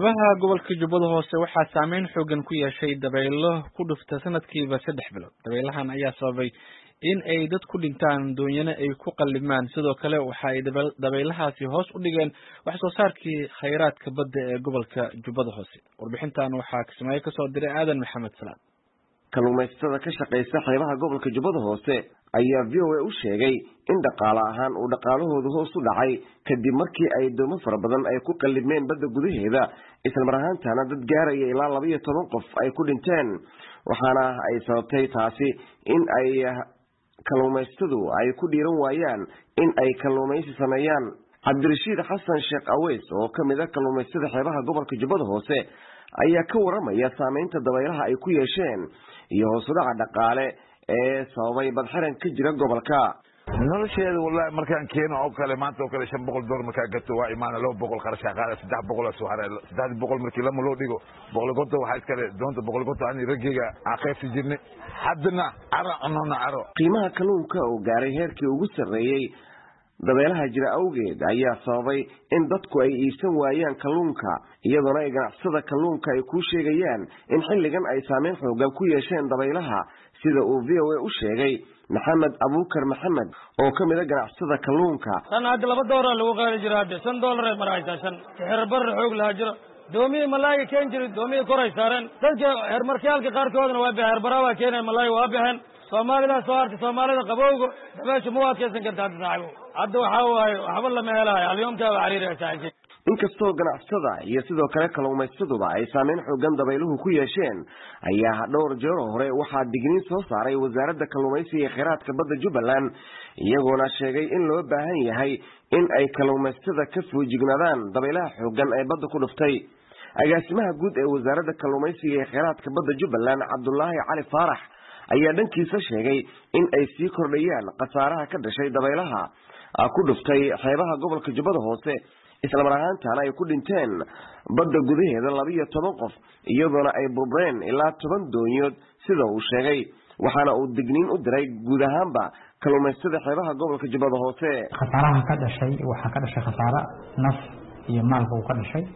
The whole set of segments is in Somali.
xeebaha gobolka Jubbada Hoose waxaa saameyn xooggan ku yeeshay dabaylo ku dhufta sanadkiiba 3 bilood. Dabaylahan ayaa sababay in ay dad ku dhintaan doonyana ay ku qallimaan, sidoo kale waxa ay dabaylahaasi hoos u dhigeen wax soo saarkii kheyraadka badda ee gobolka Jubbada Hoose. Warbixintan waxaa Kismaayo ka soo diray Aadan Maxamed Salaad. kalluumaysatada ka shaqeysa xeebaha gobolka Jubbada Hoose ayaa VOA u sheegay in dhaqaale ahaan uu dhaqaalahoodu hoos u dhacay kadib markii ay doomo fara badan ay ku qallimeen badda gudaheeda, isla mar ahaantaana dad gaaraya ilaa 12 qof ay ku dhinteen, waxaana ay sababtay taasi in ay kalluumaysatadu ay ku dhiiran waayaan in ay kalluumaysi sameeyaan. Cabdirashiid Xasan Sheekh Aweys oo kamid ah kalluumaysatada xeebaha gobolka Jubbada Hoose ayaa ka waramaya saameynta dabaylaha ay ku yeesheen iyo hoos u dhaca dhaqaale ee sababay badxiran ka jira gobolka. nolosheedu wallahi markaan keeno oo kale maanta oo kale $500 markaa gato waa imaana $200 kharash qaada $300 soo haray $300 markii lama loo dhigo $100 waxa iska leh doonta $100 aan ragiga aqeefsi jirnay haddana caro qiimaha kalluunka oo gaaray heerkii ugu sareeyay dabaylaha jira awgeed ayaa sababay in dadku ay iibsan waayaan kalluunka, iyadoo ay ganacsada kalluunka ay ku sheegayaan in xilligan ay saameyn xooggan ku yeesheen dabaylaha, sida uu VOA u sheegay Maxamed Abuukar Maxamed oo kamid ah ganacsada kalluunka. tan hadda $2 lagu qaadi jiray hadda $5 ay maraysaa xirbar xoog la jiro doomiye malaay keen jiray doomiye koray saaran dadka hermarkaalka qaarkoodna waa bixir barawa keenay malaay waa bixin Soomaalida soo hartay Soomaalida qabowga dabaasha ma waadkaysan kartaa saaxiibo hadda waxa waaye waxba lama helayo alyoomta waa xiriiraysaa. inkastoo ganacsada iyo sidoo kale kalluumaysatada ay saameyn xooggan dabayluhu ku yeesheen ayaa dhowr jeer hore waxaa digniin soo saaray wasaaradda kalluumaysiga iyo kheyraadka badda Jubbaland, iyagoona sheegay in loo baahan yahay in ay kalluumaysatada ka foojignaadaan dabaylaha xooggan ee badda ku dhuftay. agaasimaha guud ee wasaaradda kalluumaysiga iyo kheyraadka badda Jubbaland Cabdullaahi Cali Faarax ayaa dhankiisa sheegay in ay sii kordhayaan khasaaraha ka dhashay dabaylaha ku dhuftay xeebaha gobolka Jubbada Hoose, isla mar ahaantaana ay ku dhinteen badda gudaheeda 12 qof, iyadoona ay burbureen ilaa 10 doonyood sida uu sheegay, waxaana uu digniin u diray guud ahaanba kalluumaysatada xeebaha gobolka Jubbada Hoose. khasaaraha ka dhashay waxaa ka dhashay khasaare naf iyo maalba uu ka dhashay.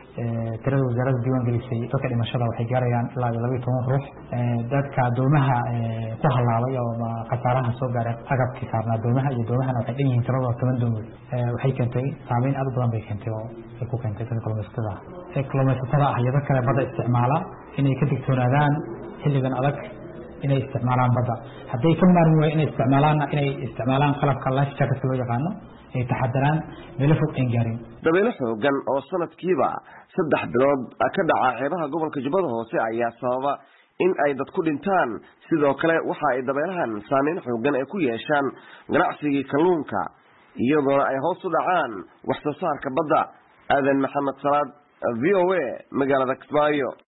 tirada wasaaradda diiwaan gelisay dadka dhimashada waxay gaarayaan ilaa 12 ruux. dadka doomaha ku halaabay oo khasaaraha soo gaaray agabkii saarnaa doomaha iyo doomahana waxay dhan yihiin tiradooda 10 doomood. waxay keentay saameyn aad u badan bay keentay oo ay ku keentay dadka kalluumaysatada ah iyo dadka badda isticmaala inay ka digtoonaadaan xilligan adag inay isticmaalaan badda. hadday ka maarmi waayeen inay isticmaalaan qalabka life jacket loo yaqaano ay taxadaraan meel fog aan gaarin. dabaylo xooggan oo sanadkiiba 3 bilood ka dhaca xeebaha gobolka Jubbada Hoose ayaa sababa in ay dad ku dhintaan, sidoo kale waxa ay dabaylahan saameyn xooggan ay ku yeeshaan ganacsiga kalluunka, iyadoo ay hoos u dhacaan wax soo saarka badda. Aadan Maxamed Salaad, VOA, magaalada Kismaayo.